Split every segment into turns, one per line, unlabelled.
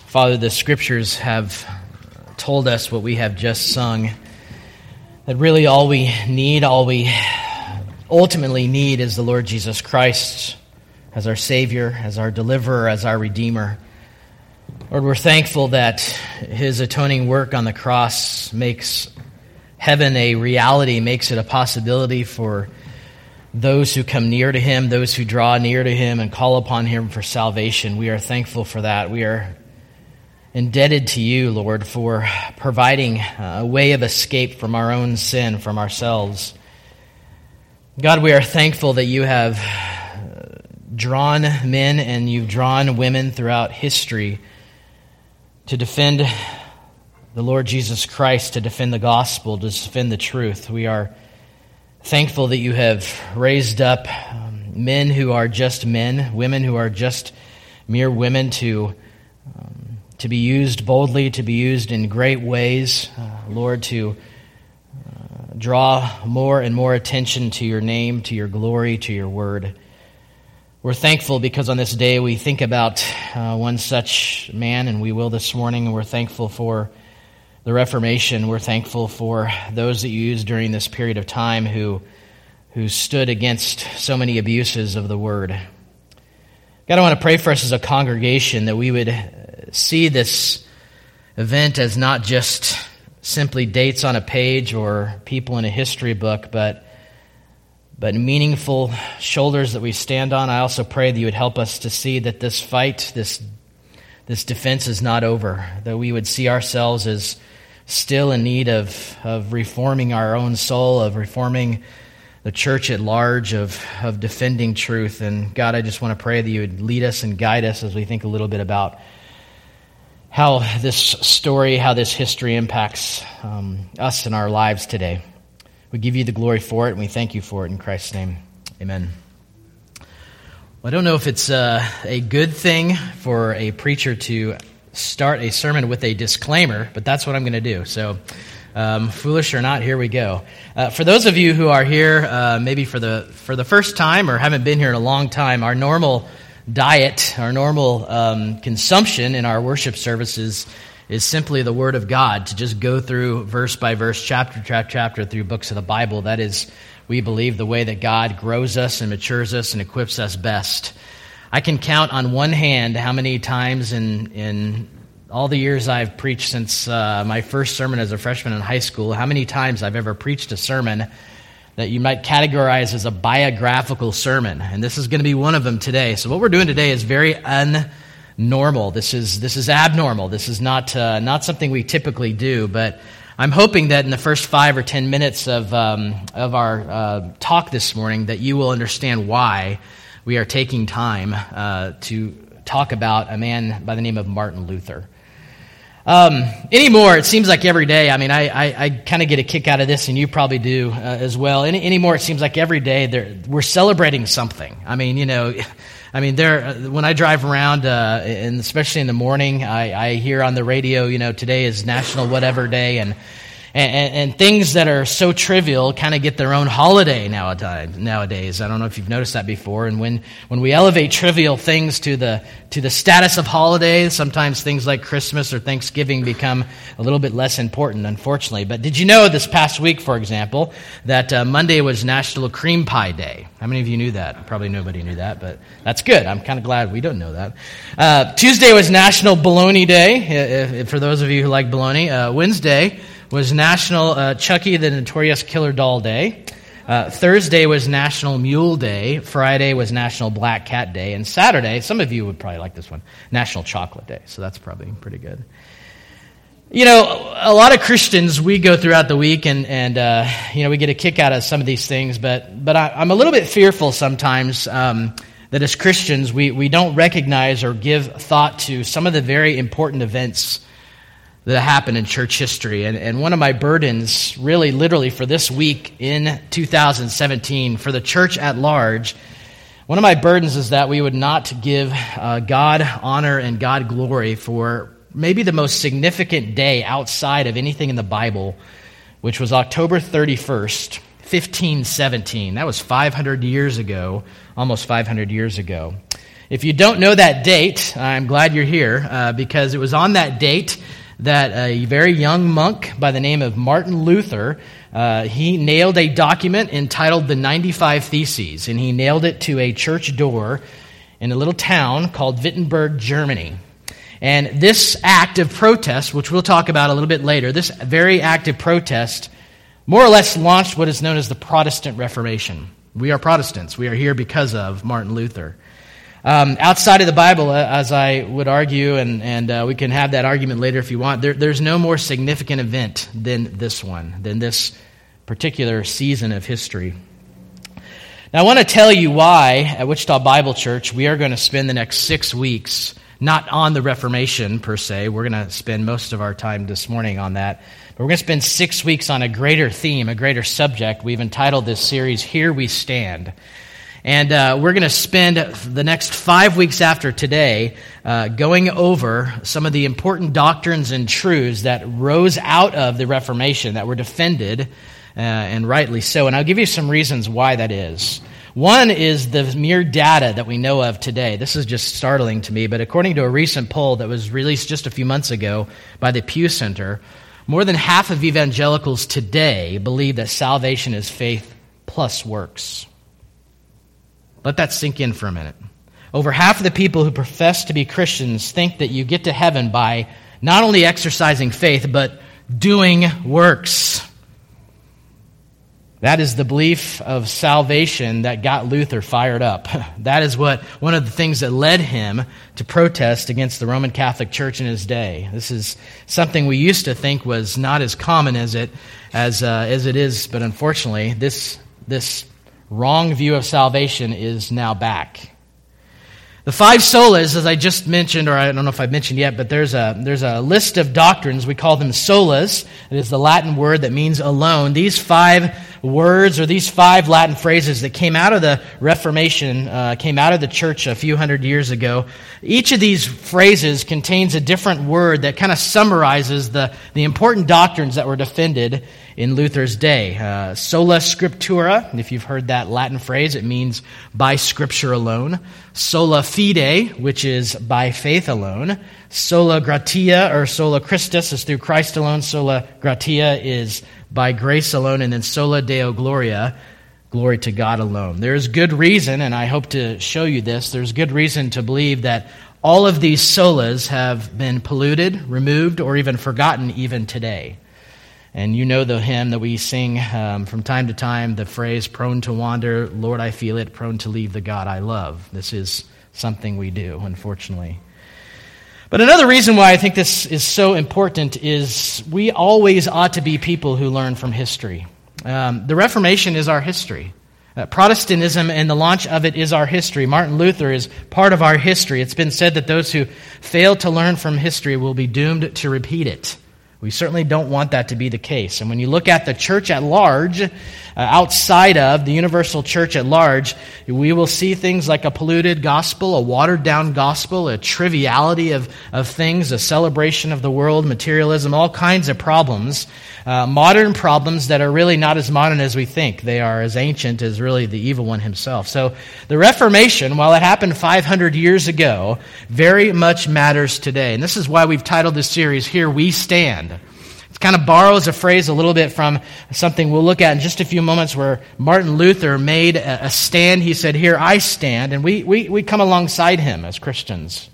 Father, the Scriptures have told us what we have just sung, that really all we ultimately need is the Lord Jesus Christ as our Savior, as our Deliverer, as our Redeemer. Lord, we're thankful that His atoning work on the cross makes heaven a reality, makes it a possibility for those who come near to Him, those who draw near to Him and call upon Him for salvation. We are thankful for that. We are indebted to You, Lord, for providing a way of escape from our own sin, from ourselves. God, we are thankful that You have drawn men and You've drawn women throughout history to defend the Lord Jesus Christ, to defend the gospel, to defend the truth. We are thankful that You have raised up men who are just men, women who are just mere women to be used boldly, to be used in great ways, Lord, to draw more and more attention to Your name, to Your glory, to Your word. We're thankful because on this day we think about one such man, and we will this morning, and we're thankful for the Reformation. We're thankful for those that You used during this period of time who stood against so many abuses of the word. God, I want to pray for us as a congregation that we would see this event as not just simply dates on a page or people in a history book, but meaningful shoulders that we stand on. I also pray that You would help us to see that this fight, this defense is not over, that we would see ourselves as still in need of reforming our own soul, of reforming the church at large, of defending truth. And God, I just want to pray that You would lead us and guide us as we think a little bit about how this story, how this history impacts us in our lives today. We give You the glory for it, and we thank You for it in Christ's name. Amen. Well, I don't know if it's a good thing for a preacher to start a sermon with a disclaimer, but that's what I'm going to do. So, foolish or not, here we go. For those of you who are here, maybe for the first time or haven't been here in a long time, our normal diet, our normal consumption in our worship services is simply the Word of God, to just go through verse by verse, chapter through books of the Bible. That is, we believe, the way that God grows us and matures us and equips us best. I can count on one hand how many times in all the years I've preached since my first sermon as a freshman in high school, how many times I've ever preached a sermon that you might categorize as a biographical sermon. And this is going to be one of them today. So what we're doing today is very normal. This is abnormal. This is not something we typically do, but I'm hoping that in the first 5 or 10 minutes of our talk this morning that you will understand why we are taking time to talk about a man by the name of Martin Luther. Anymore, it seems like every day, I kind of get a kick out of this, and you probably do as well. Anymore, it seems like every day we're celebrating something. When I drive around, and especially in the morning, I hear on the radio, today is National Whatever Day, and things that are so trivial kind of get their own holiday nowadays. I don't know if you've noticed that before. And when we elevate trivial things to the status of holidays, sometimes things like Christmas or Thanksgiving become a little bit less important, unfortunately. But did you know this past week, for example, that Monday was National Cream Pie Day? How many of you knew that? Probably nobody knew that, but that's good. I'm kind of glad we don't know that. Tuesday was National Bologna Day, for those of you who like bologna. Wednesday was National Chucky the Notorious Killer Doll Day. Thursday was National Mule Day. Friday was National Black Cat Day. And Saturday, some of you would probably like this one, National Chocolate Day. So that's probably pretty good. A lot of Christians, we go throughout the week and we get a kick out of some of these things, but I'm a little bit fearful sometimes that as Christians, we don't recognize or give thought to some of the very important events that happened in church history. And one of my burdens, really literally for this week in 2017, for the church at large, one of my burdens is that we would not give God honor and God glory for maybe the most significant day outside of anything in the Bible, which was October 31st, 1517. That was 500 years ago, almost 500 years ago. If you don't know that date, I'm glad you're here, because it was on that date that a very young monk by the name of Martin Luther, he nailed a document entitled the 95 Theses, and he nailed it to a church door in a little town called Wittenberg, Germany. And this act of protest, which we'll talk about a little bit later, this very active protest more or less launched what is known as the Protestant Reformation. We are Protestants. We are here because of Martin Luther. Outside of the Bible, as I would argue, and we can have that argument later if you want, there's no more significant event than this one, than this particular season of history. Now, I want to tell you why at Wichita Bible Church we are going to spend the next 6 weeks not on the Reformation per se. We're going to spend most of our time this morning on that. But we're going to spend 6 weeks on a greater theme, a greater subject. We've entitled this series, Here We Stand. And we're going to spend the next 5 weeks after today going over some of the important doctrines and truths that rose out of the Reformation, that were defended, and rightly so. And I'll give you some reasons why that is. One is the mere data that we know of today. This is just startling to me, but according to a recent poll that was released just a few months ago by the Pew Center, more than half of evangelicals today believe that salvation is faith plus works. Let that sink in for a minute. Over half of the people who profess to be Christians think that you get to heaven by not only exercising faith, but doing works. That is the belief of salvation that got Luther fired up. That is one of the things that led him to protest against the Roman Catholic Church in his day. This is something we used to think was not as common as it is, but unfortunately, this wrong view of salvation is now back. The 5 solas, as I just mentioned, or I don't know if I've mentioned yet, but there's a list of doctrines. We call them solas. It is the Latin word that means alone. These 5 words, or these 5 Latin phrases that came out of the Reformation, came out of the church a few hundred years ago. Each of these phrases contains a different word that kind of summarizes the important doctrines that were defended in Luther's day. Sola Scriptura, if you've heard that Latin phrase, it means by Scripture alone. Sola Fide, which is by faith alone. Sola Gratia, or Sola Christus, is through Christ alone. Sola Gratia is by grace alone. And then Sola Deo Gloria, glory to God alone. There's good reason, and I hope to show you this, there's good reason to believe that all of these solas have been polluted, removed, or even forgotten even today. And you know the hymn that we sing from time to time, the phrase, prone to wander, Lord, I feel it, prone to leave the God I love. This is something we do, unfortunately. But another reason why I think this is so important is we always ought to be people who learn from history. The Reformation is our history. Protestantism and the launch of it is our history. Martin Luther is part of our history. It's been said that those who fail to learn from history will be doomed to repeat it. We certainly don't want that to be the case. And when you look at the church at large, outside of the universal church at large, we will see things like a polluted gospel, a watered-down gospel, a triviality of things, a celebration of the world, materialism, all kinds of problems, modern problems that are really not as modern as we think. They are as ancient as really the evil one himself. So the Reformation, while it happened 500 years ago, very much matters today. And this is why we've titled this series, Here We Stand. It kind of borrows a phrase a little bit from something we'll look at in just a few moments where Martin Luther made a stand. He said, here I stand, and we come alongside him as Christians.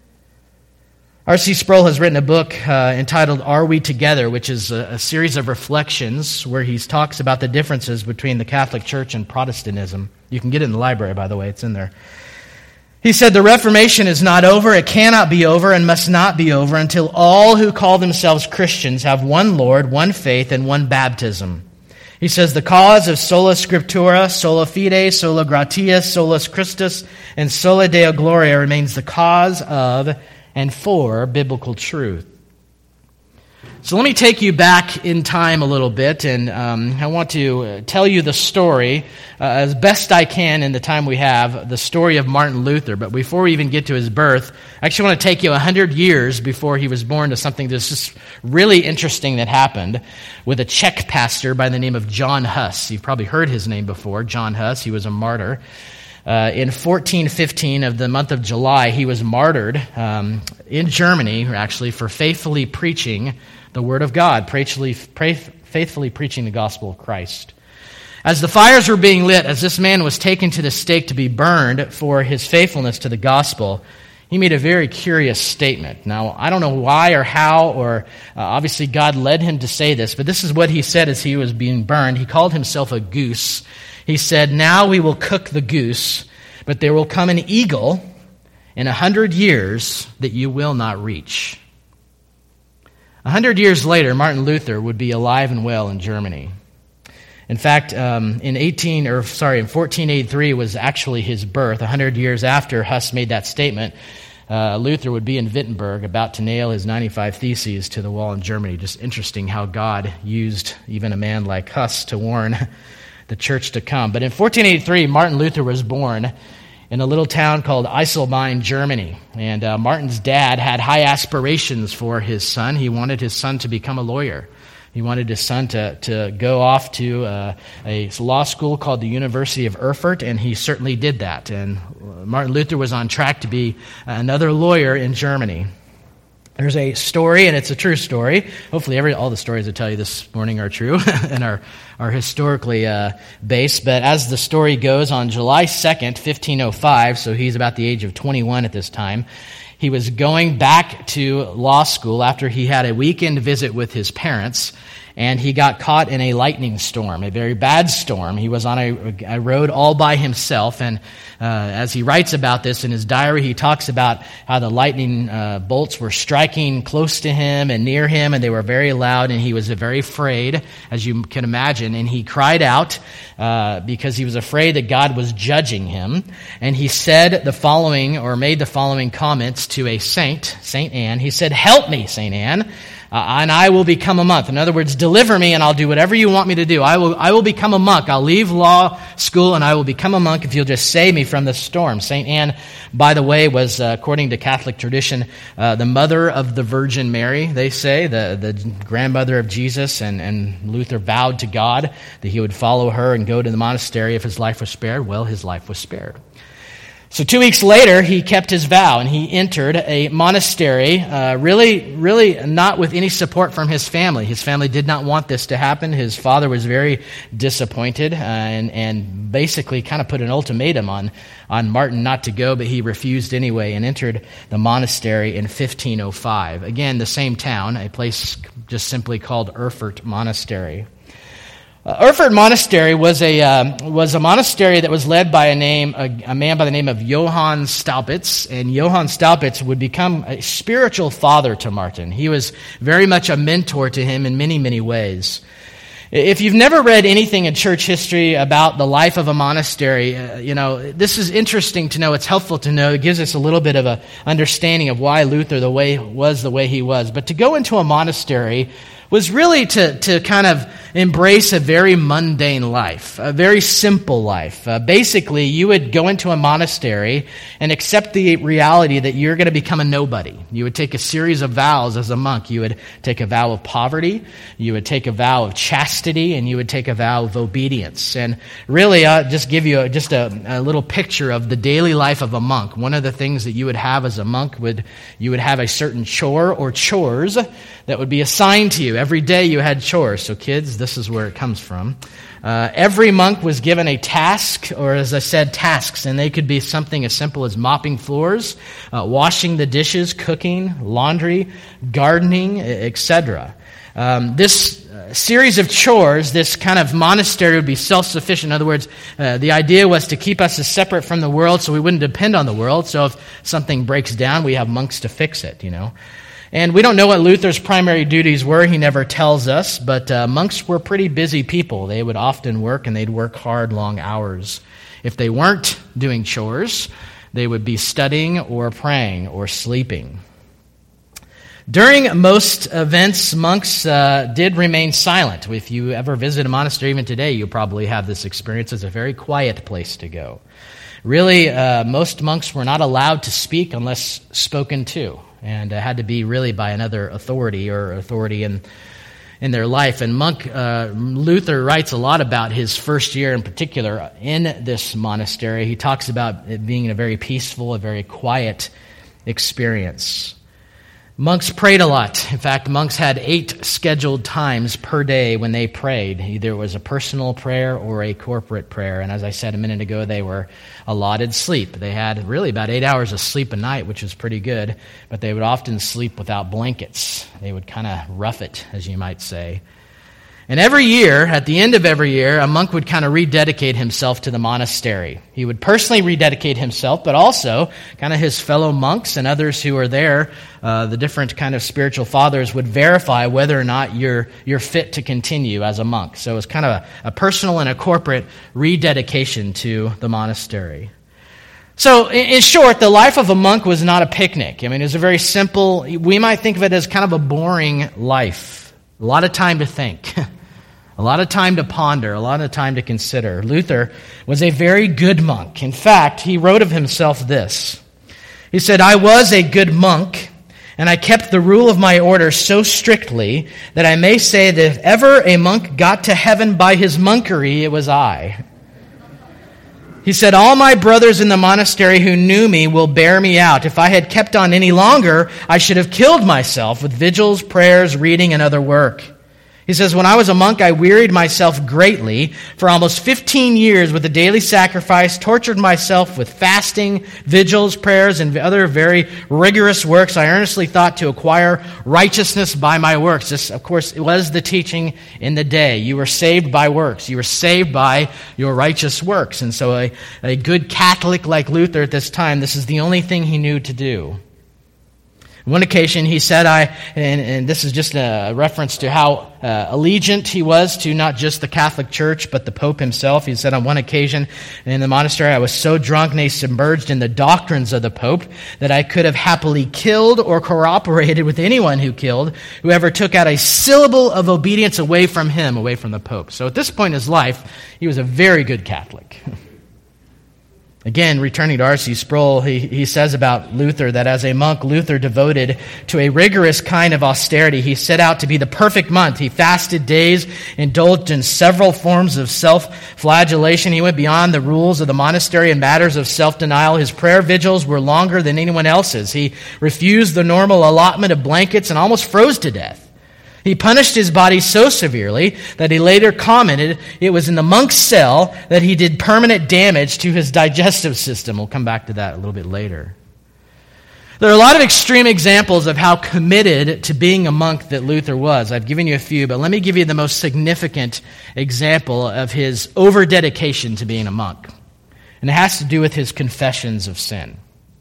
R.C. Sproul has written a book entitled Are We Together, which is a series of reflections where he talks about the differences between the Catholic Church and Protestantism. You can get it in the library, by the way. It's in there. He said, the Reformation is not over, it cannot be over, and must not be over until all who call themselves Christians have one Lord, one faith, and one baptism. He says, the cause of sola scriptura, sola fide, sola gratia, solus Christus, and sola Deo Gloria remains the cause of and for biblical truth. So let me take you back in time a little bit, and I want to tell you the story as best I can in the time we have, the story of Martin Luther. But before we even get to his birth, I actually want to take you 100 years before he was born to something that's just really interesting that happened with a Czech pastor by the name of John Huss. You've probably heard his name before, John Huss. He was a martyr. In 1415 of the month of July, he was martyred in Germany, actually, for faithfully preaching the Word of God, faithfully preaching the gospel of Christ. As the fires were being lit, as this man was taken to the stake to be burned for his faithfulness to the gospel, he made a very curious statement. Now, I don't know why or how, or obviously God led him to say this, but this is what he said as he was being burned. He called himself a goose. He said, "Now we will cook the goose, but there will come an eagle in 100 years that you will not reach." 100 years later, Martin Luther would be alive and well in Germany. In fact, in 1483 was actually his birth. 100 years after Huss made that statement, Luther would be in Wittenberg about to nail his 95 Theses to the wall in Germany. Just interesting how God used even a man like Huss to warn the church to come. But in 1483, Martin Luther was born in a little town called Eiselbein, Germany. And Martin's dad had high aspirations for his son. He wanted his son to become a lawyer. He wanted his son to go off to a law school called the University of Erfurt, and he certainly did that. And Martin Luther was on track to be another lawyer in Germany. There's a story, and it's a true story. Hopefully all the stories I tell you this morning are true and are historically based. But as the story goes, on July 2nd, 1505, so he's about the age of 21 at this time, he was going back to law school after he had a weekend visit with his parents, and he got caught in a lightning storm, a very bad storm. He was on a road all by himself, and as he writes about this in his diary, he talks about how the lightning bolts were striking close to him and near him, and they were very loud, and he was very afraid, as you can imagine, and he cried out because he was afraid that God was judging him, and he said the following, or made the following comments to a saint, St. Anne. He said, "Help me, St. Anne, and I will become a monk." In other words, deliver me and I'll do whatever you want me to do. I will become a monk. I'll leave law school and I will become a monk if you'll just save me from this storm. St. Anne, by the way, was, according to Catholic tradition, the mother of the Virgin Mary, they say, the grandmother of Jesus, and Luther vowed to God that he would follow her and go to the monastery if his life was spared. Well, his life was spared. So 2 weeks later, he kept his vow, and he entered a monastery, really not with any support from his family. His family did not want this to happen. His father was very disappointed and basically kind of put an ultimatum on Martin not to go, but he refused anyway and entered the monastery in 1505. Again, the same town, a place just simply called Erfurt Monastery. Erfurt Monastery was a monastery that was led by a man by the name of Johann Staupitz, and Johann Staupitz would become a spiritual father to Martin. He was very much a mentor to him in many, many ways. If you've never read anything in church history about the life of a monastery, this is interesting to know. It's helpful to know. It gives us a little bit of an understanding of why Luther the way he was. But to go into a monastery was really to kind of embrace a very mundane life, a very simple life. Basically, you would go into a monastery and accept the reality that you're going to become a nobody. You would take a series of vows as a monk. You would take a vow of poverty, you would take a vow of chastity, and you would take a vow of obedience. And really, I'll just give you a little picture of the daily life of a monk. One of the things that you would have as a monk you would have a certain chore or chores that would be assigned to you. Every day you had chores. So kids, this is where it comes from. Every monk was given a task, or as I said, tasks, and they could be something as simple as mopping floors, washing the dishes, cooking, laundry, gardening, etc. This series of chores, this kind of monastery would be self-sufficient. In other words, the idea was to keep us as separate from the world so we wouldn't depend on the world. So if something breaks down, we have monks to fix it, And we don't know what Luther's primary duties were. He never tells us, but monks were pretty busy people. They would often work, and they'd work hard, long hours. If they weren't doing chores, they would be studying or praying or sleeping. During most events, monks did remain silent. If you ever visit a monastery, even today, you probably have this experience. It's a very quiet place to go. Really, most monks were not allowed to speak unless spoken to, and had to be really by another authority or authority in in their life. And Luther writes a lot about his first year in particular in this monastery. He talks about it being a very peaceful, a very quiet experience. Monks prayed a lot. In fact, monks had 8 scheduled times per day when they prayed. Either it was a personal prayer or a corporate prayer. And as I said a minute ago, they were allotted sleep. They had really about 8 hours of sleep a night, which was pretty good, but they would often sleep without blankets. They would kind of rough it, as you might say. And every year, at the end of every year, a monk would kind of rededicate himself to the monastery. He would personally rededicate himself, but also kind of his fellow monks and others who are there, the different kind of spiritual fathers, would verify whether or not you're fit to continue as a monk. So it was kind of a personal and a corporate rededication to the monastery. So, in short, the life of a monk was not a picnic. I mean, it was a very simple, we might think of it as kind of a boring life. A lot of time to think. A lot of time to ponder, a lot of time to consider. Luther was a very good monk. In fact, he wrote of himself this. He said, "I was a good monk, and I kept the rule of my order so strictly that I may say that if ever a monk got to heaven by his monkery, it was I." He said, "All my brothers in the monastery who knew me will bear me out. If I had kept on any longer, I should have killed myself with vigils, prayers, reading, and other work." He says, "When I was a monk, I wearied myself greatly for almost 15 years with the daily sacrifice, tortured myself with fasting, vigils, prayers, and other very rigorous works. I earnestly thought to acquire righteousness by my works." This, of course, was the teaching in the day. You were saved by works. You were saved by your righteous works. And so a good Catholic like Luther at this time, this is the only thing he knew to do. One occasion he said, and this is just a reference to how allegiant he was to not just the Catholic Church, but the Pope himself. He said on one occasion in the monastery, "I was so drunkenly submerged in the doctrines of the Pope that I could have happily killed or cooperated with anyone who ever took out a syllable of obedience away from him, away from the Pope." So at this point in his life, he was a very good Catholic. Again, returning to R.C. Sproul, he says about Luther that as a monk, Luther devoted to a rigorous kind of austerity. He set out to be the perfect monk. He fasted days, indulged in several forms of self-flagellation. He went beyond the rules of the monastery in matters of self-denial. His prayer vigils were longer than anyone else's. He refused the normal allotment of blankets and almost froze to death. He punished his body so severely that he later commented it was in the monk's cell that he did permanent damage to his digestive system. We'll come back to that a little bit later. There are a lot of extreme examples of how committed to being a monk that Luther was. I've given you a few, but let me give you the most significant example of his over-dedication to being a monk. And it has to do with his confessions of sin.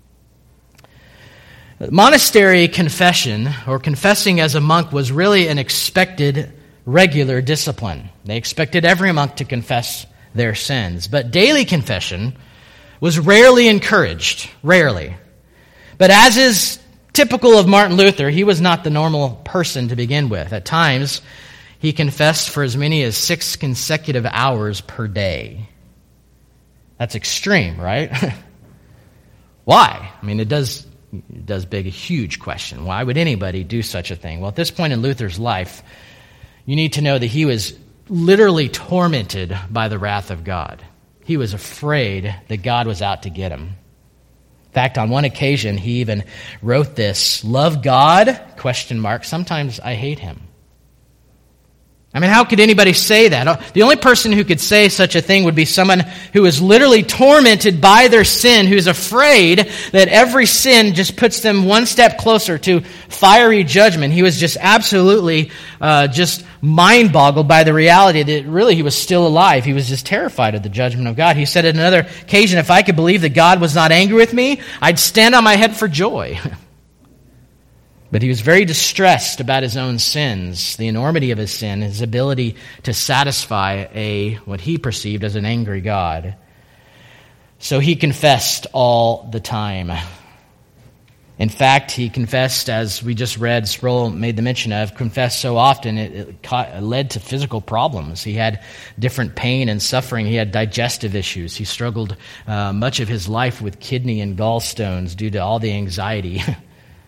Monastery confession, or confessing as a monk, was really an expected, regular discipline. They expected every monk to confess their sins. But daily confession was rarely encouraged, rarely. But as is typical of Martin Luther, he was not the normal person to begin with. At times, he confessed for as many as 6 consecutive hours per day. That's extreme, right? Why? I mean, it does beg a huge question. Why would anybody do such a thing? Well, at this point in Luther's life, you need to know that he was literally tormented by the wrath of God. He was afraid that God was out to get him. In fact, on one occasion, he even wrote this, "Love God? ? Sometimes I hate him." I mean, how could anybody say that? The only person who could say such a thing would be someone who is literally tormented by their sin, who's afraid that every sin just puts them one step closer to fiery judgment. He was just absolutely just mind-boggled by the reality that really he was still alive. He was just terrified of the judgment of God. He said at another occasion, "If I could believe that God was not angry with me, I'd stand on my head for joy." But he was very distressed about his own sins, the enormity of his sin, his ability to satisfy what he perceived as an angry God. So he confessed all the time. In fact, he confessed, as we just read, Sproul made the mention of, confessed so often it led to physical problems. He had different pain and suffering. He had digestive issues. He struggled much of his life with kidney and gallstones due to all the anxiety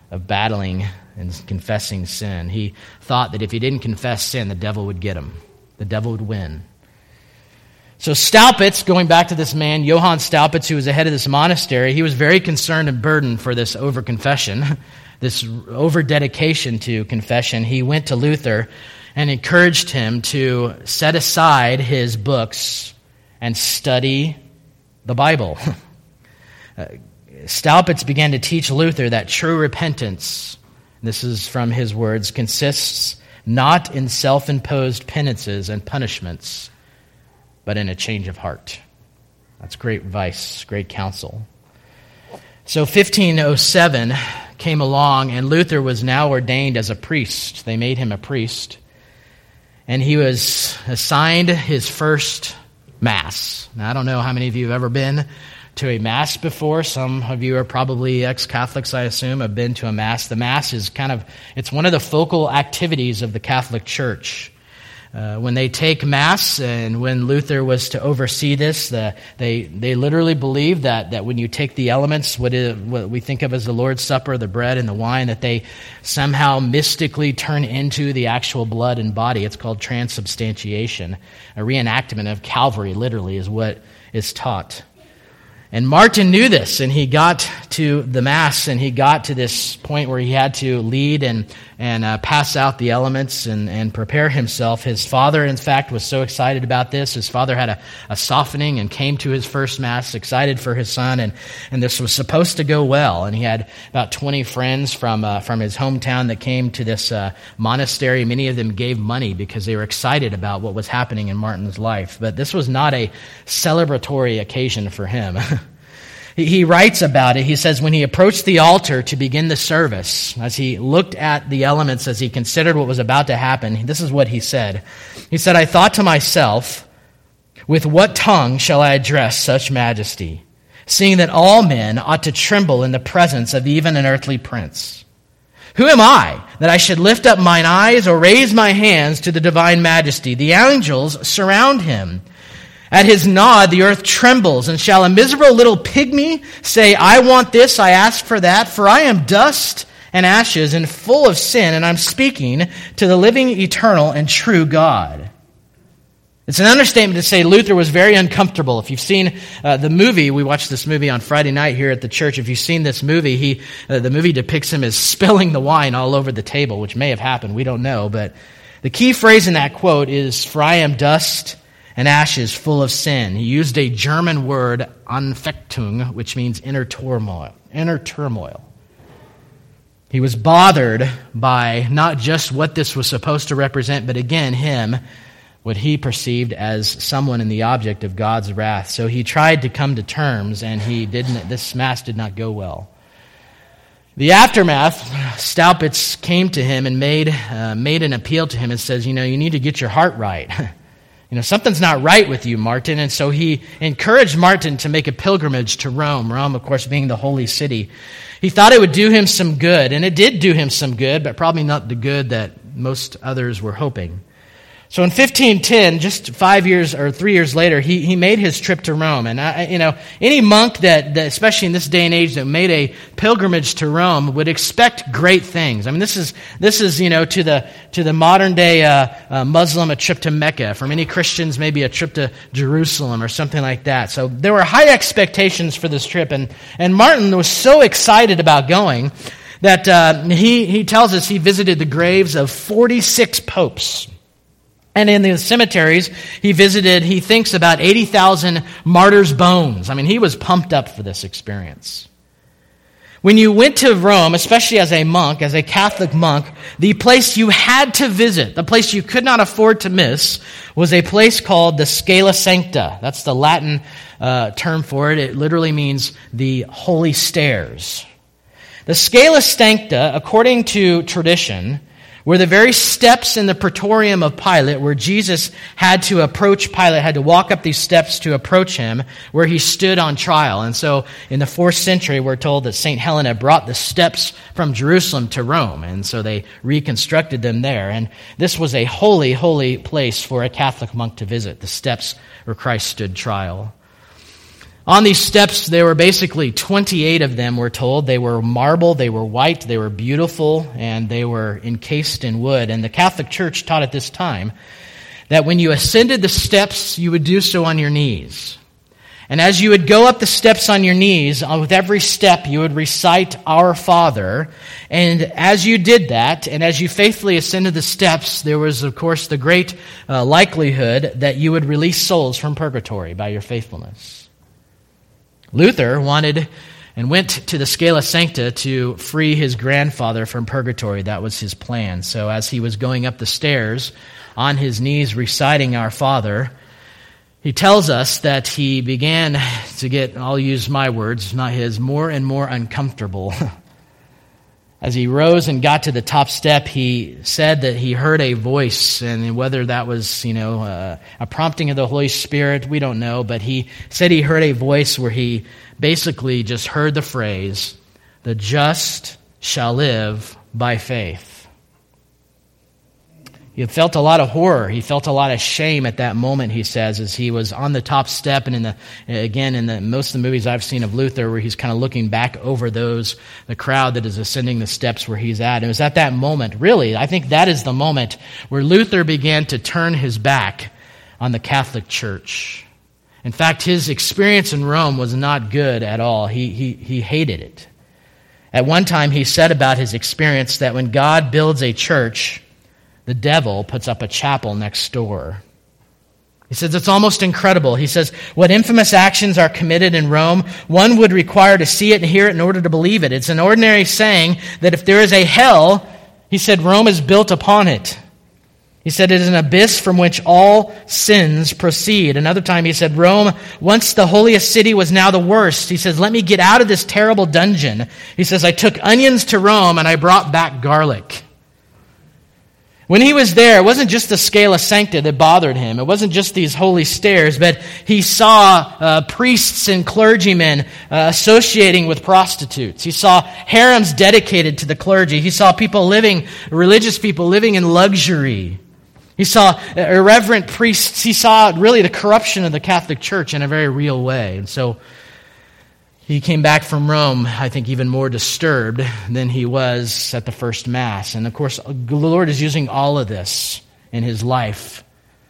of battling and confessing sin. He thought that if he didn't confess sin, the devil would get him. The devil would win. So Staupitz, going back to this man, Johann Staupitz, who was the head of this monastery, he was very concerned and burdened for this over-confession, this over-dedication to confession. He went to Luther and encouraged him to set aside his books and study the Bible. Staupitz began to teach Luther that true repentance, this is from his words, consists not in self-imposed penances and punishments, but in a change of heart. That's great advice, great counsel. So 1507 came along, and Luther was now ordained as a priest. They made him a priest. And he was assigned his first Mass. Now, I don't know how many of you have ever been to a Mass before. Some of you are probably ex-Catholics, I assume, have been to a Mass. The Mass is it's one of the focal activities of the Catholic Church. When they take Mass, and when Luther was to oversee this, they literally believe that when you take the elements, what we think of as the Lord's Supper, the bread and the wine, that they somehow mystically turn into the actual blood and body. It's called transubstantiation. A reenactment of Calvary, literally, is what is taught. And Martin knew this, and he got to the Mass, and he got to this point where he had to lead and pass out the elements and prepare himself. His father, in fact, was so excited about this. His father had a softening and came to his first Mass, excited for his son, and this was supposed to go well. And he had about 20 friends from his hometown that came to this monastery. Many of them gave money because they were excited about what was happening in Martin's life. But this was not a celebratory occasion for him. He writes about it. He says, when he approached the altar to begin the service, as he looked at the elements, as he considered what was about to happen, this is what he said. He said, I thought to myself, with what tongue shall I address such majesty, seeing that all men ought to tremble in the presence of even an earthly prince? Who am I, that I should lift up mine eyes or raise my hands to the divine majesty? The angels surround him. At his nod, the earth trembles, and shall a miserable little pygmy say, I want this, I ask for that, for I am dust and ashes and full of sin, and I'm speaking to the living, eternal, and true God. It's an understatement to say Luther was very uncomfortable. If you've seen the movie, we watched this movie on Friday night here at the church. If you've seen this movie, the movie depicts him as spilling the wine all over the table, which may have happened, we don't know, but the key phrase in that quote is, for I am dust and ashes full of sin. He used a German word, Anfechtung, which means inner turmoil. He was bothered by not just what this was supposed to represent, but again, him, what he perceived as someone in the object of God's wrath. So he tried to come to terms, and this Mass did not go well. The aftermath, Staupitz came to him and made an appeal to him and says, you need to get your heart right. Something's not right with you, Martin. And so he encouraged Martin to make a pilgrimage to Rome. Rome, of course, being the holy city. He thought it would do him some good, and it did do him some good, but probably not the good that most others were hoping. So in 1510, just 3 years later, he made his trip to Rome. And any monk that, especially in this day and age, that made a pilgrimage to Rome would expect great things. I mean, this is to the modern day Muslim a trip to Mecca. For many Christians, maybe a trip to Jerusalem or something like that. So there were high expectations for this trip, and Martin was so excited about going that he tells us he visited the graves of 46 popes. And in the cemeteries, he thinks about 80,000 martyrs' bones. I mean, he was pumped up for this experience. When you went to Rome, especially as a monk, as a Catholic monk, the place you had to visit, the place you could not afford to miss, was a place called the Scala Sancta. That's the Latin term for it. It literally means the holy stairs. The Scala Sancta, according to tradition, were the very steps in the praetorium of Pilate where Jesus had to approach Pilate, had to walk up these steps to approach him, where he stood on trial. And so in the 4th century, we're told that St. Helena brought the steps from Jerusalem to Rome, and so they reconstructed them there. And this was a holy, holy place for a Catholic monk to visit, the steps where Christ stood trial. On these steps, there were basically 28 of them, we're told. They were marble, they were white, they were beautiful, and they were encased in wood. And the Catholic Church taught at this time that when you ascended the steps, you would do so on your knees. And as you would go up the steps on your knees, with every step you would recite Our Father. And as you did that, and as you faithfully ascended the steps, there was, of course, the great likelihood that you would release souls from purgatory by your faithfulness. Luther wanted and went to the Scala Sancta to free his grandfather from purgatory. That was his plan. So as he was going up the stairs on his knees reciting Our Father, he tells us that he began to get, I'll use my words, not his, more and more uncomfortable. As he rose and got to the top step, he said that he heard a voice, and whether that was, a prompting of the Holy Spirit, we don't know, but he said he heard a voice where he basically just heard the phrase, "The just shall live by faith." He felt a lot of horror. He felt a lot of shame at that moment, he says, as he was on the top step. And in most of the movies I've seen of Luther, where he's kind of looking back over the crowd that is ascending the steps where he's at. And it was at that moment, really, I think that is the moment where Luther began to turn his back on the Catholic Church. In fact, his experience in Rome was not good at all. He hated it. At one time, he said about his experience that when God builds a church, the devil puts up a chapel next door. He says it's almost incredible. He says, what infamous actions are committed in Rome, one would require to see it and hear it in order to believe it. It's an ordinary saying that if there is a hell, he said, Rome is built upon it. He said it is an abyss from which all sins proceed. Another time he said, Rome, once the holiest city, was now the worst. He says, let me get out of this terrible dungeon. He says, I took onions to Rome and I brought back garlic. When he was there, it wasn't just the Scala Sancta that bothered him. It wasn't just these holy stairs, but he saw priests and clergymen associating with prostitutes. He saw harems dedicated to the clergy. He saw religious people living in luxury. He saw irreverent priests. He saw really the corruption of the Catholic Church in a very real way. And so he came back from Rome, I think, even more disturbed than he was at the first Mass. And of course, the Lord is using all of this in his life.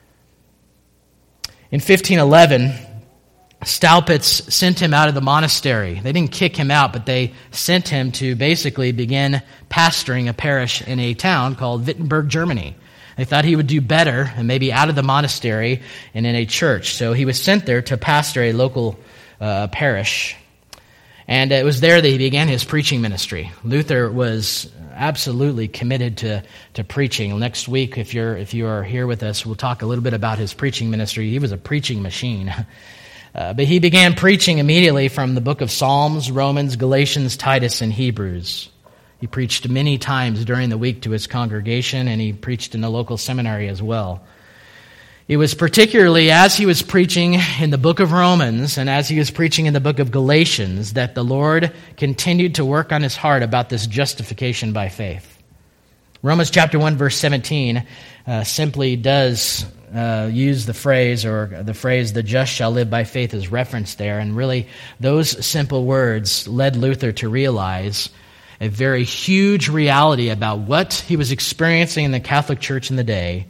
In 1511, Staupitz sent him out of the monastery. They didn't kick him out, but they sent him to basically begin pastoring a parish in a town called Wittenberg, Germany. They thought he would do better and maybe out of the monastery and in a church. So he was sent there to pastor a local parish. And it was there that he began his preaching ministry. Luther was absolutely committed to preaching. Next week, if you are here with us, we'll talk a little bit about his preaching ministry. He was a preaching machine. But he began preaching immediately from the book of Psalms, Romans, Galatians, Titus, and Hebrews. He preached many times during the week to his congregation, and he preached in the local seminary as well. It was particularly as he was preaching in the book of Romans and as he was preaching in the book of Galatians that the Lord continued to work on his heart about this justification by faith. Romans chapter 1, verse 17 simply does use the phrase, the just shall live by faith is referenced there. And really, those simple words led Luther to realize a very huge reality about what he was experiencing in the Catholic Church in the day,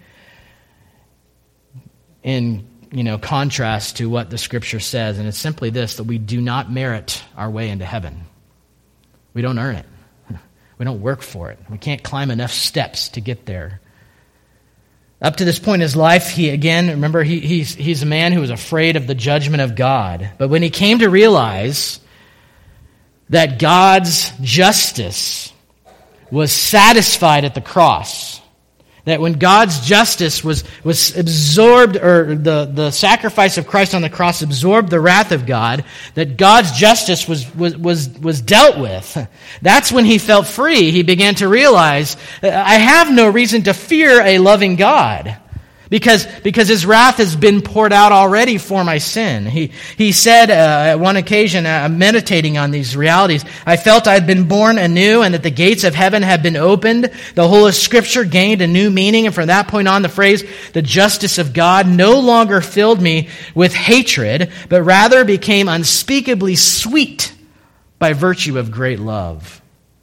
in contrast to what the Scripture says. And it's simply this, that we do not merit our way into heaven. We don't earn it. We don't work for it. We can't climb enough steps to get there. Up to this point in his life, he's a man who was afraid of the judgment of God. But when he came to realize that God's justice was satisfied at the cross, that when God's justice was absorbed, or the sacrifice of Christ on the cross absorbed the wrath of God, that God's justice was dealt with. That's when he felt free. He began to realize, I have no reason to fear a loving God. Because his wrath has been poured out already for my sin. He said at one occasion, meditating on these realities, I felt I had been born anew and that the gates of heaven had been opened. The whole of Scripture gained a new meaning. And from that point on, the phrase, the justice of God, no longer filled me with hatred, but rather became unspeakably sweet by virtue of great love.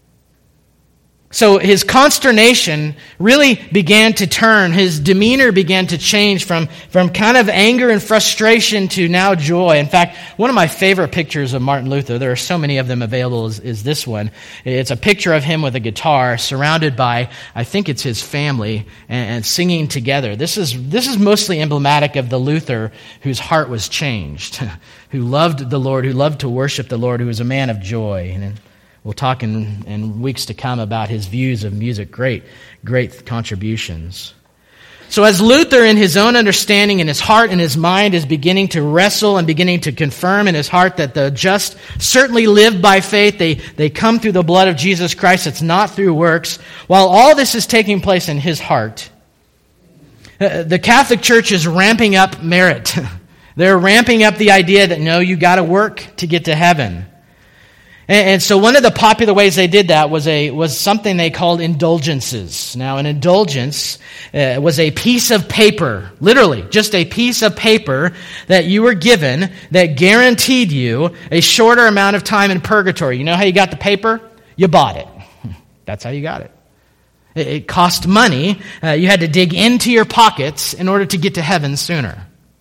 So his consternation really began to turn. His demeanor began to change from kind of anger and frustration to now joy. In fact, one of my favorite pictures of Martin Luther, there are so many of them available, is this one. It's a picture of him with a guitar surrounded by, I think it's his family, and singing together. This is mostly emblematic of the Luther whose heart was changed, who loved the Lord, who loved to worship the Lord, who was a man of joy. And we'll talk in weeks to come about his views of music. Great contributions. So as Luther, in his own understanding, in his heart and his mind, is beginning to wrestle and beginning to confirm in his heart that the just certainly live by faith, they come through the blood of Jesus Christ, it's not through works. While all this is taking place in his heart, the Catholic Church is ramping up merit. They're ramping up the idea that, no, you got to work to get to heaven. And so one of the popular ways they did that was something they called indulgences. Now, an indulgence was a piece of paper, literally, just a piece of paper that you were given that guaranteed you a shorter amount of time in purgatory. You know how you got the paper? You bought it. That's how you got it. It cost money. You had to dig into your pockets in order to get to heaven sooner.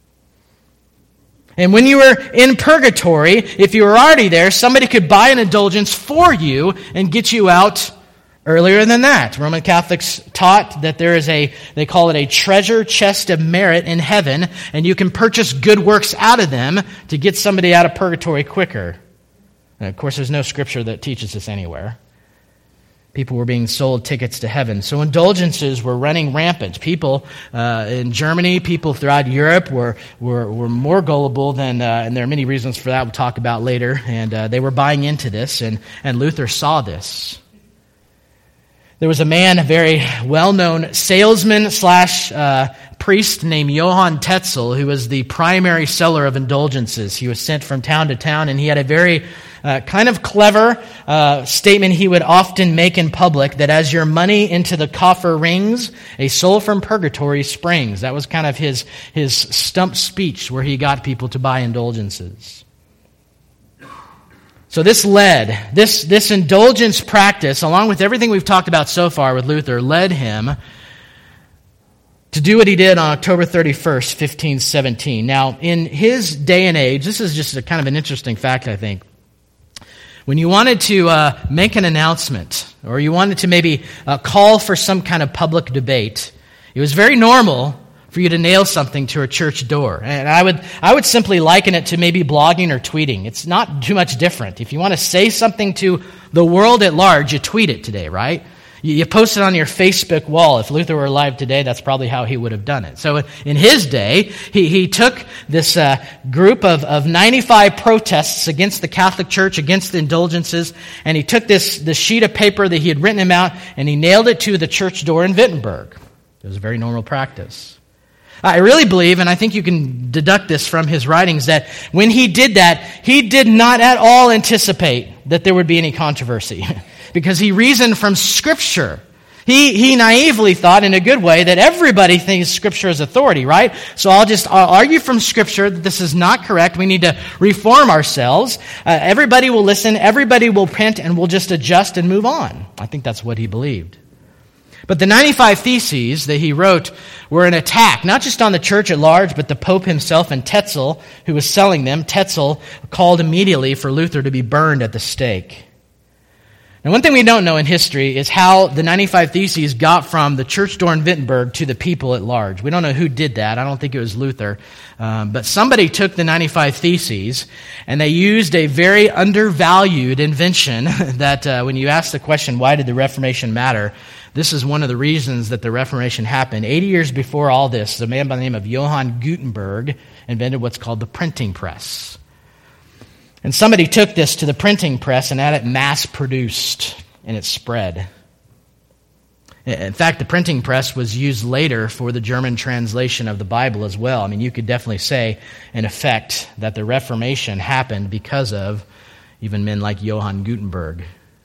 And when you were in purgatory, if you were already there, somebody could buy an indulgence for you and get you out earlier than that. Roman Catholics taught that there is they call it a treasure chest of merit in heaven, and you can purchase good works out of them to get somebody out of purgatory quicker. And of course, there's no scripture that teaches this anywhere. People were being sold tickets to heaven. So indulgences were running rampant. People in Germany, people throughout Europe were more gullible than, and there are many reasons for that we'll talk about later, and they were buying into this, and Luther saw this. There was a man, a very well-known salesman / priest named Johann Tetzel, who was the primary seller of indulgences. He was sent from town to town, and he had a very kind of clever statement he would often make in public, that as your money into the coffer rings, a soul from purgatory springs. That was kind of his stump speech where he got people to buy indulgences. So this indulgence practice, along with everything we've talked about so far with Luther, led him to do what he did on October 31st, 1517. Now, in his day and age, this is just a kind of an interesting fact, I think. When you wanted to make an announcement, or you wanted to maybe call for some kind of public debate, it was very normal for you to nail something to a church door. And I would simply liken it to maybe blogging or tweeting. It's not too much different. If you want to say something to the world at large, you tweet it today, right? You post it on your Facebook wall. If Luther were alive today, that's probably how he would have done it. So in his day, he took this group of 95 protests against the Catholic Church, against the indulgences, and he took this sheet of paper that he had written about, and he nailed it to the church door in Wittenberg. It was a very normal practice. I really believe, and I think you can deduct this from his writings, that when he did that, he did not at all anticipate that there would be any controversy. Because he reasoned from Scripture. He naively thought, in a good way, that everybody thinks Scripture is authority, right? So I'll argue from Scripture that this is not correct. We need to reform ourselves. Everybody will listen, everybody will repent, and we'll just adjust and move on. I think that's what he believed. But the 95 Theses that he wrote were an attack, not just on the church at large, but the Pope himself and Tetzel, who was selling them. Tetzel called immediately for Luther to be burned at the stake. Now, one thing we don't know in history is how the 95 Theses got from the church door in Wittenberg to the people at large. We don't know who did that. I don't think it was Luther. But somebody took the 95 Theses, and they used a very undervalued invention that when you ask the question, why did the Reformation matter? This is one of the reasons that the Reformation happened. 80 years before all this, a man by the name of Johann Gutenberg invented what's called the printing press. And somebody took this to the printing press and had it mass-produced, and it spread. In fact, the printing press was used later for the German translation of the Bible as well. I mean, you could definitely say, in effect, that the Reformation happened because of even men like Johann Gutenberg.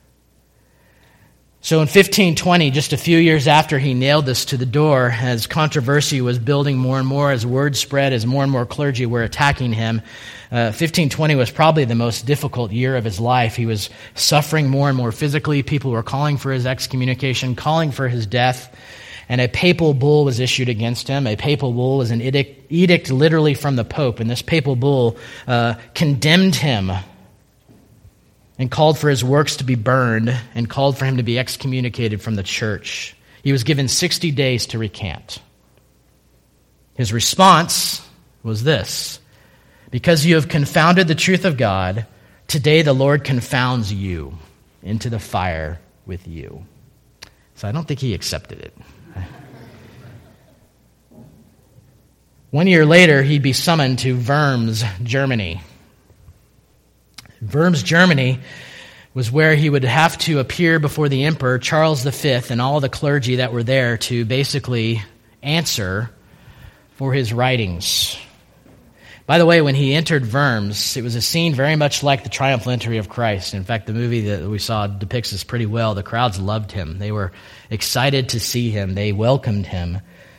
So in 1520, just a few years after he nailed this to the door, as controversy was building more and more, as word spread, as more and more clergy were attacking him, 1520 was probably the most difficult year of his life. He was suffering more and more physically. People were calling for his excommunication, calling for his death, and a papal bull was issued against him. A papal bull was an edict literally from the Pope, and this papal bull condemned him and called for his works to be burned and called for him to be excommunicated from the church. He was given 60 days to recant. His response was this: because you have confounded the truth of God, today the Lord confounds you into the fire with you. So I don't think he accepted it. 1 year later, he'd be summoned to Worms, Germany. Worms, Germany was where he would have to appear before the Emperor Charles V and all the clergy that were there to basically answer for his writings. By the way, when he entered Worms, it was a scene very much like the triumphal entry of Christ. In fact, the movie that we saw depicts this pretty well. The crowds loved him. They were excited to see him. They welcomed him.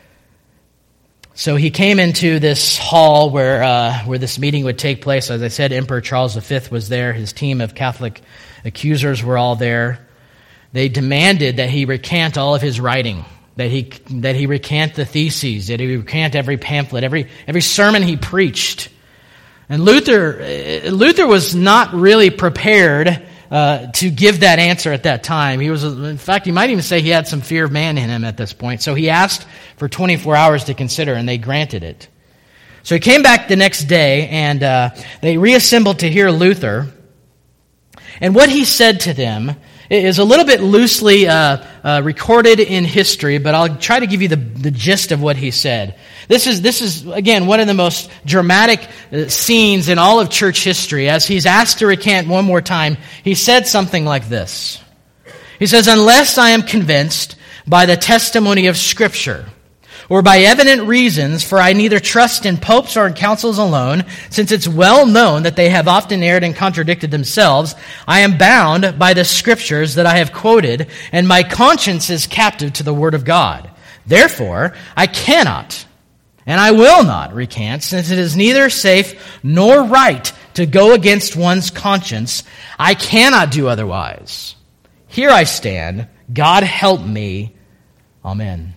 So he came into this hall where this meeting would take place. As I said, Emperor Charles V was there. His team of Catholic accusers were all there. They demanded that he recant all of his writing, that he recant the theses, that he recant every pamphlet, every sermon he preached. And Luther was not really prepared to give that answer at that time. He was, in fact, you might even say he had some fear of man in him at this point. So he asked for 24 hours to consider, and they granted it. So he came back the next day, and they reassembled to hear Luther. And what he said to them is a little bit loosely recorded in history, but I'll try to give you the gist of what he said. This is again one of the most dramatic scenes in all of church history. As he's asked to recant one more time, he said something like this. He says, "Unless I am convinced by the testimony of Scripture, or by evident reasons, for I neither trust in popes or in councils alone, since it's well known that they have often erred and contradicted themselves, I am bound by the Scriptures that I have quoted, and my conscience is captive to the Word of God. Therefore, I cannot, and I will not recant, since it is neither safe nor right to go against one's conscience. I cannot do otherwise. Here I stand. God help me. Amen."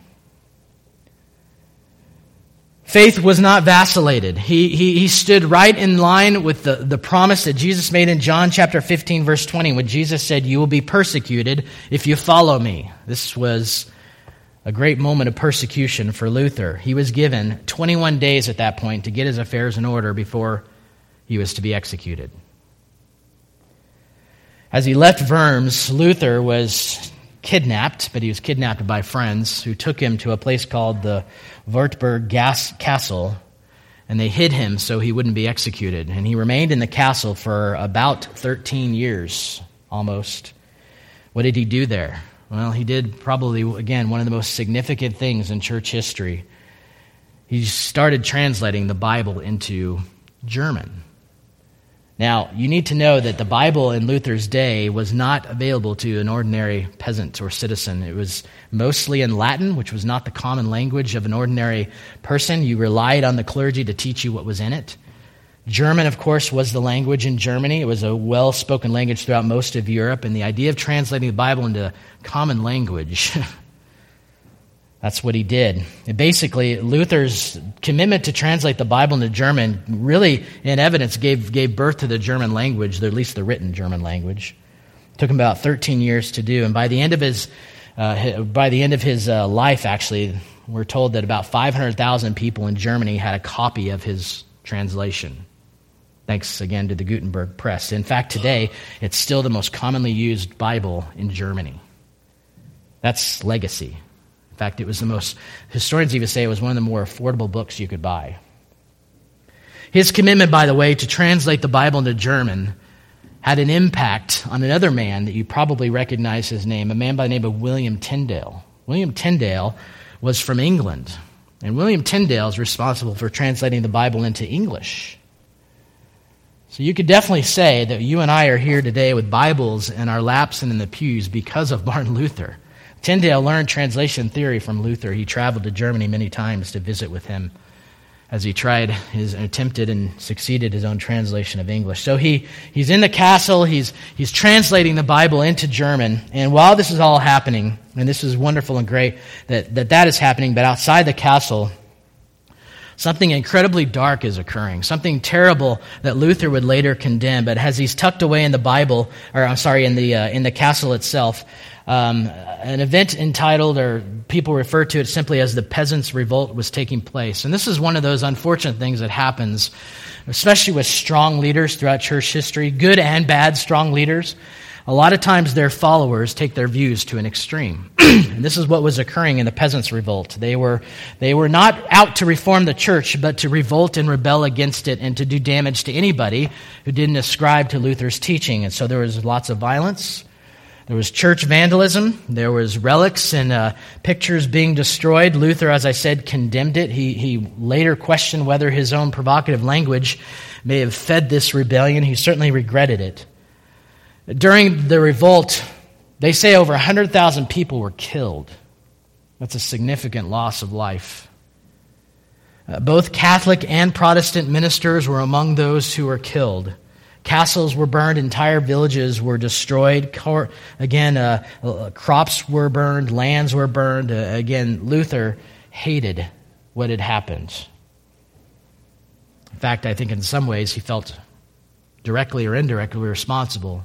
Faith was not vacillated. He stood right in line with the promise that Jesus made in John chapter 15, verse 20, when Jesus said, "You will be persecuted if you follow me." This was a great moment of persecution for Luther. He was given 21 days at that point to get his affairs in order before he was to be executed. As he left Worms, Luther was kidnapped, but he was kidnapped by friends who took him to a place called the Wartburg Castle, and they hid him so he wouldn't be executed. And he remained in the castle for about 13 years, almost. What did he do there? Well, he did probably, again, one of the most significant things in church history. He started translating the Bible into German. Now, you need to know that the Bible in Luther's day was not available to an ordinary peasant or citizen. It was mostly in Latin, which was not the common language of an ordinary person. You relied on the clergy to teach you what was in it. German, of course, was the language in Germany. It was a well-spoken language throughout most of Europe, and the idea of translating the Bible into common language, that's what he did. And basically, Luther's commitment to translate the Bible into German really, in evidence, gave birth to the German language, or at least the written German language. It took him about 13 years to do, and by the end of his life, actually, we're told that about 500,000 people in Germany had a copy of his translation. Thanks again to the Gutenberg press. In fact, today, it's still the most commonly used Bible in Germany. That's legacy. In fact, it was historians even say it was one of the more affordable books you could buy. His commitment, by the way, to translate the Bible into German had an impact on another man that you probably recognize his name, a man by the name of William Tyndale. William Tyndale was from England, and William Tyndale is responsible for translating the Bible into English. So you could definitely say that you and I are here today with Bibles in our laps and in the pews because of Martin Luther. Tyndale learned translation theory from Luther. He traveled to Germany many times to visit with him as he attempted and succeeded his own translation of English. So he's in the castle, he's translating the Bible into German, and while this is all happening, and this is wonderful and great that is happening, but outside the castle, something incredibly dark is occurring, something terrible that Luther would later condemn. But as he's tucked away in the Bible, in the castle itself, an event entitled, or people refer to it simply as the Peasants' Revolt, was taking place. And this is one of those unfortunate things that happens, especially with strong leaders throughout church history, good and bad strong leaders. A lot of times their followers take their views to an extreme. And this is what was occurring in the Peasants' Revolt. They were not out to reform the church, but to revolt and rebel against it and to do damage to anybody who didn't ascribe to Luther's teaching. And so there was lots of violence. There was church vandalism. There was relics and pictures being destroyed. Luther, as I said, condemned it. He later questioned whether his own provocative language may have fed this rebellion. He certainly regretted it. During the revolt, they say over 100,000 people were killed. That's a significant loss of life. Both Catholic and Protestant ministers were among those who were killed. Castles were burned, entire villages were destroyed. Crops were burned, lands were burned. Luther hated what had happened. In fact, I think in some ways he felt directly or indirectly responsible.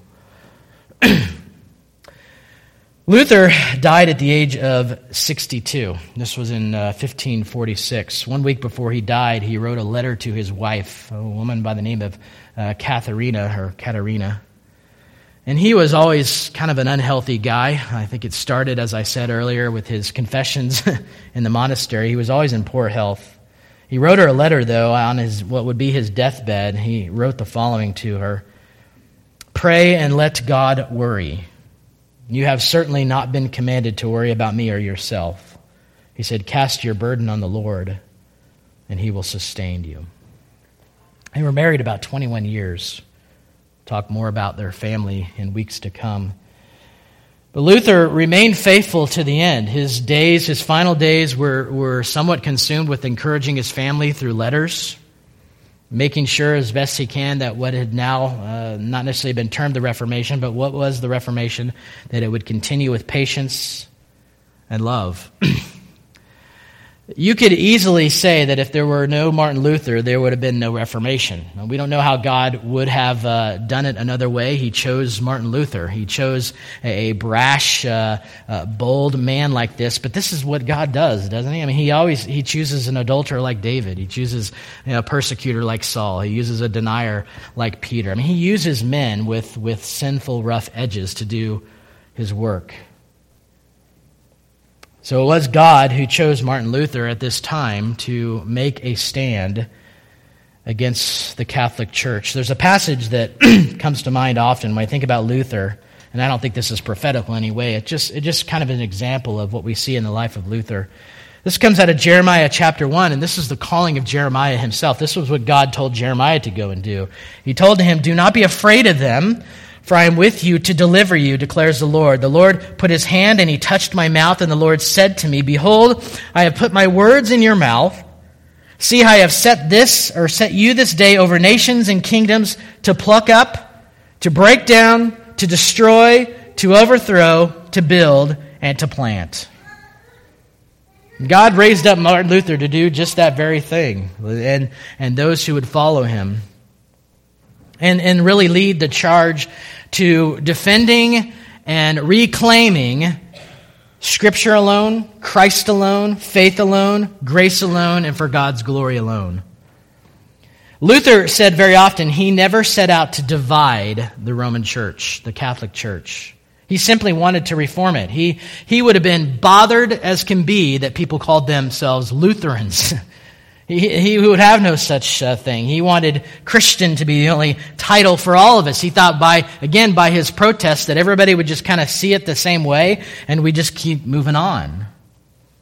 Luther died at the age of 62. This was in 1546. 1 week before he died, he wrote a letter to his wife, a woman by the name of Katharina. And he was always kind of an unhealthy guy. I think it started, as I said earlier, with his confessions in the monastery. He was always in poor health. He wrote her a letter, though, on what would be his deathbed. He wrote the following to her: "Pray and let God worry. You have certainly not been commanded to worry about me or yourself." He said, "Cast your burden on the Lord, and he will sustain you." They were married about 21 years. Talk more about their family in weeks to come. But Luther remained faithful to the end. His final days were somewhat consumed with encouraging his family through letters, making sure as best he can that what had now not necessarily been termed the Reformation, but what was the Reformation, that it would continue with patience and love. You could easily say that if there were no Martin Luther, there would have been no Reformation. We don't know how God would have done it another way. He chose Martin Luther. He chose a brash, bold man like this. But this is what God does, doesn't he? I mean, he chooses an adulterer like David. He chooses a persecutor like Saul. He uses a denier like Peter. I mean, he uses men with sinful, rough edges to do his work. So it was God who chose Martin Luther at this time to make a stand against the Catholic Church. There's a passage that comes to mind often when I think about Luther, and I don't think this is prophetical in any way. It just kind of an example of what we see in the life of Luther. This comes out of Jeremiah chapter 1, and this is the calling of Jeremiah himself. This was what God told Jeremiah to go and do. He told him, "Do not be afraid of them, for I am with you to deliver you, declares the Lord. The Lord put his hand and he touched my mouth, and the Lord said to me, Behold, I have put my words in your mouth. See how I have set you this day over nations and kingdoms to pluck up, to break down, to destroy, to overthrow, to build, and to plant." God raised up Martin Luther to do just that very thing, and those who would follow him. And really lead the charge to defending and reclaiming Scripture alone, Christ alone, faith alone, grace alone, and for God's glory alone. Luther said very often he never set out to divide the Roman Church, the Catholic Church. He simply wanted to reform it. He would have been bothered as can be that people called themselves Lutherans. He would have no such thing. He wanted Christian to be the only title for all of us. He thought by his protest that everybody would just kind of see it the same way and we just keep moving on.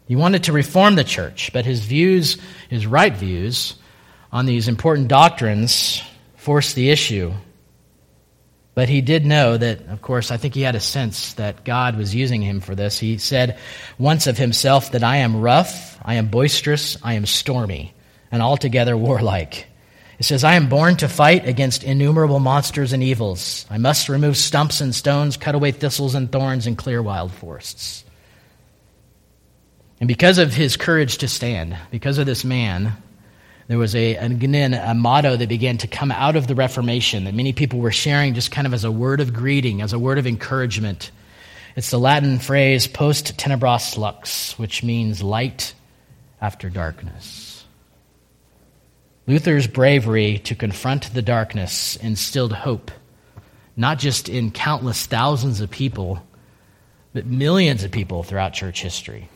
He wanted to reform the church, but his views, his right views on these important doctrines forced the issue. But he did know that, of course, I think he had a sense that God was using him for this. He said once of himself that I am rough, I am boisterous, I am stormy, and altogether warlike. It says, I am born to fight against innumerable monsters and evils. I must remove stumps and stones, cut away thistles and thorns, and clear wild forests. And because of his courage to stand, because of this man, there was a motto that began to come out of the Reformation that many people were sharing just kind of as a word of greeting, as a word of encouragement. It's the Latin phrase post tenebras lux, which means light after darkness. Luther's bravery to confront the darkness instilled hope, not just in countless thousands of people, but millions of people throughout church history.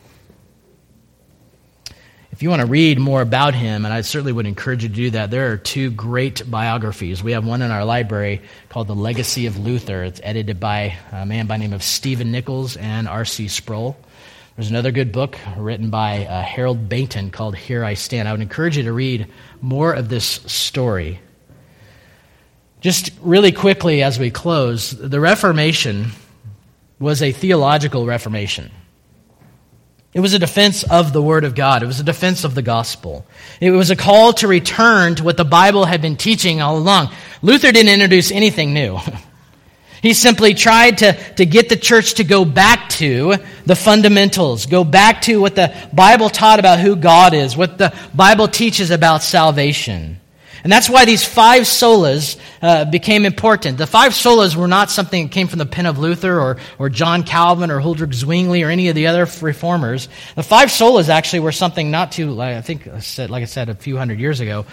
If you want to read more about him, and I certainly would encourage you to do that, there are two great biographies. We have one in our library called The Legacy of Luther. It's edited by a man by the name of Stephen Nichols and R.C. Sproul. There's another good book written by Harold Bainton called Here I Stand. I would encourage you to read more of this story. Just really quickly as we close, the Reformation was a theological reformation. It was a defense of the Word of God. It was a defense of the gospel. It was a call to return to what the Bible had been teaching all along. Luther didn't introduce anything new. He simply tried to get the church to go back to the fundamentals, go back to what the Bible taught about who God is, what the Bible teaches about salvation. And that's why these 5 solas became important. The 5 solas were not something that came from the pen of Luther or John Calvin or Huldrych Zwingli or any of the other reformers. The 5 solas actually were something not too, like I said a few hundred years ago,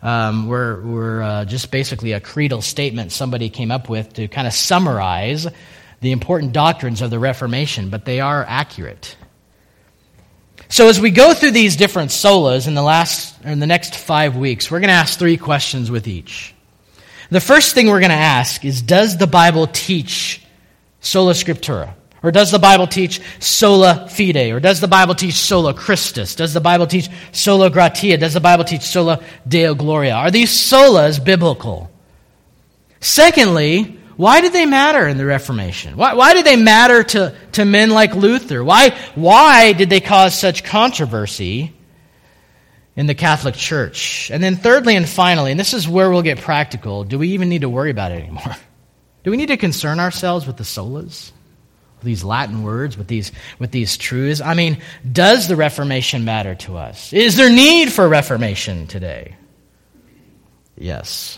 were just basically a creedal statement somebody came up with to kind of summarize the important doctrines of the Reformation, but they are accurate. So as we go through these different solas in the next 5 weeks, we're going to ask 3 questions with each. The first thing we're going to ask is, does the Bible teach sola scriptura? Or does the Bible teach sola fide? Or does the Bible teach sola Christus? Does the Bible teach sola gratia? Does the Bible teach sola Deo Gloria? Are these solas biblical? Secondly, why did they matter in the Reformation? Why did they matter to men like Luther? Why did they cause such controversy in the Catholic Church? And then thirdly and finally, and this is where we'll get practical, do we even need to worry about it anymore? Do we need to concern ourselves with the solas? With these Latin words, with these truths? I mean, does the Reformation matter to us? Is there need for Reformation today? Yes.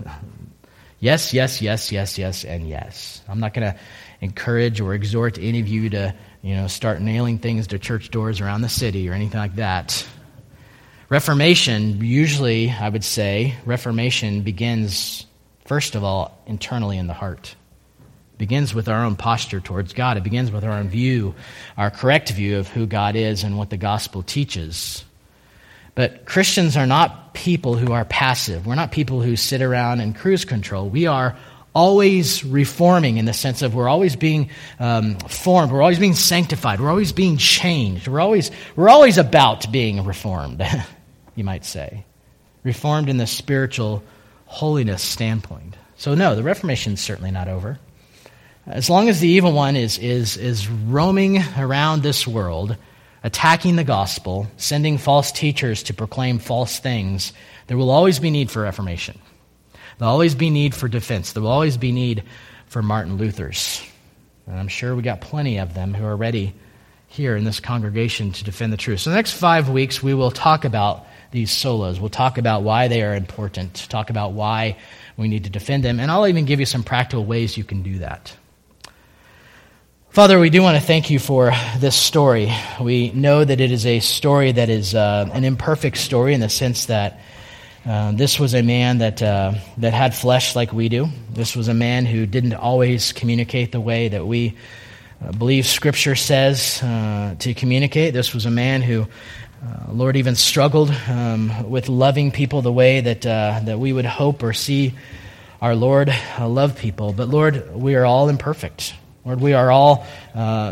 Yes, yes, yes, yes, yes, and yes. I'm not going to encourage or exhort any of you to, start nailing things to church doors around the city or anything like that. Reformation, usually, I would say, Reformation begins, first of all, internally in the heart. It begins with our own posture towards God. It begins with our own view, our correct view of who God is and what the gospel teaches. But Christians are not people who are passive. We're not people who sit around and cruise control. We are always reforming in the sense of we're always being formed. We're always being sanctified. We're always being changed. We're always about being reformed, you might say. Reformed in the spiritual holiness standpoint. So no, the Reformation is certainly not over. As long as the evil one is roaming around this world, attacking the gospel, sending false teachers to proclaim false things, there will always be need for reformation. There will always be need for defense. There will always be need for Martin Luthers. And I'm sure we got plenty of them who are ready here in this congregation to defend the truth. So the next 5 weeks, we will talk about these solas. We'll talk about why they are important, talk about why we need to defend them, and I'll even give you some practical ways you can do that. Father, we do want to thank you for this story. We know that it is a story that is an imperfect story in the sense that this was a man that had flesh like we do. This was a man who didn't always communicate the way that we believe Scripture says to communicate. This was a man who, Lord, even struggled with loving people the way that we would hope or see our Lord love people. But Lord, we are all imperfect. Lord, we are all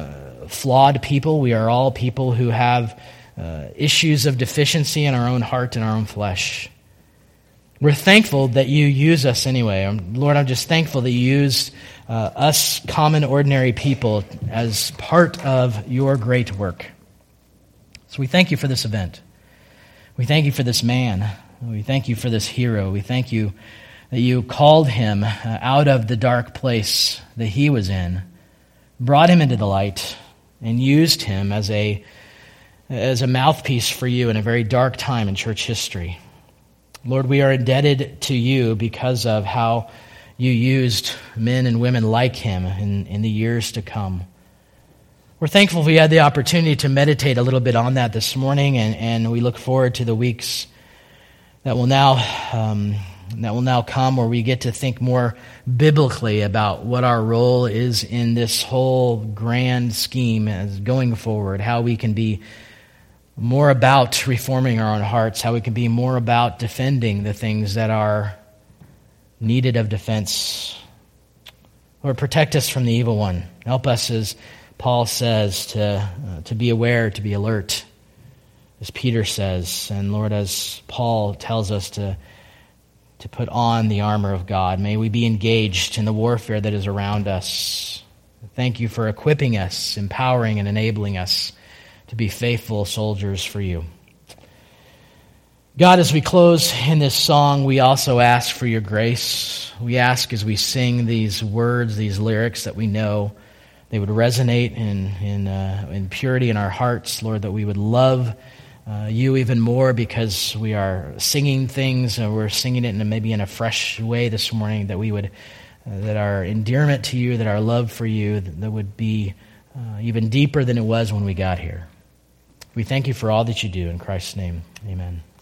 flawed people. We are all people who have issues of deficiency in our own heart and our own flesh. We're thankful that you use us anyway. Lord, I'm just thankful that you used us common, ordinary people as part of your great work. So we thank you for this event. We thank you for this man. We thank you for this hero. We thank you that you called him out of the dark place that he was in, brought him into the light, and used him as a mouthpiece for you in a very dark time in church history. Lord, we are indebted to you because of how you used men and women like him in the years to come. We're thankful we had the opportunity to meditate a little bit on that this morning, and we look forward to the weeks that will now come where we get to think more biblically about what our role is in this whole grand scheme as going forward, how we can be more about reforming our own hearts, how we can be more about defending the things that are needed of defense. Lord, protect us from the evil one. Help us, as Paul says, to be aware, to be alert, as Peter says, and Lord, as Paul tells us to put on the armor of God. May we be engaged in the warfare that is around us. Thank you for equipping us, empowering and enabling us to be faithful soldiers for you. God, as we close in this song, we also ask for your grace. We ask as we sing these words, these lyrics, that we know they would resonate in purity in our hearts, Lord, that we would love you even more because we are singing things and we're singing it maybe in a fresh way this morning, that we would, that our endearment to you, that our love for you, that would be even deeper than it was when we got here. We thank you for all that you do. In Christ's name, amen.